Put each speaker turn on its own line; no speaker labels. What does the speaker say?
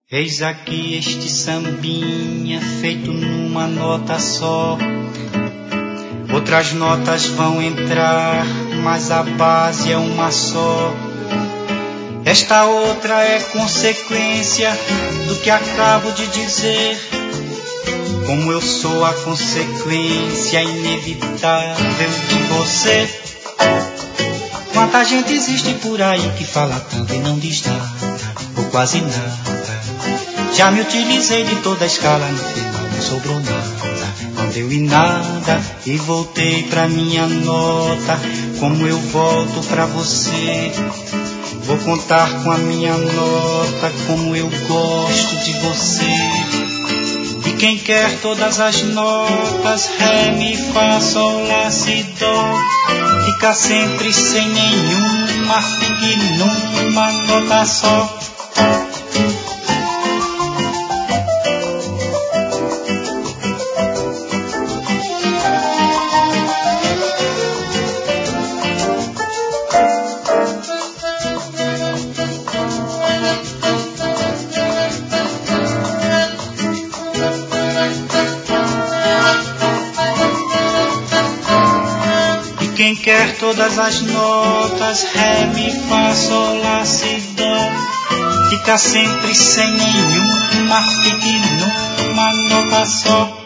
Eis aqui este sambinha feito numa nota só. Outras notas vão entrar, mas a base é uma só. Esta outra é consequência do que acabo de dizer. Como eu sou a consequência inevitável de você. Quanta gente existe por aí que fala tanto e não diz nada, ou quase nada. Já me utilizei de toda a escala, no final não sobrou nada. Não deu em nada e voltei pra minha nota. Como eu volto pra você, vou contar com a minha nota. Como eu gosto de você. E quem quer todas as notas, ré, mi, fá, sol, lá, si, dó, fica sempre sem nenhuma, fique numa nota só. Quem quer todas as notas, ré, mi, fá, sol, lá, si, dó, fica sempre sem nenhuma, fique numa nota só.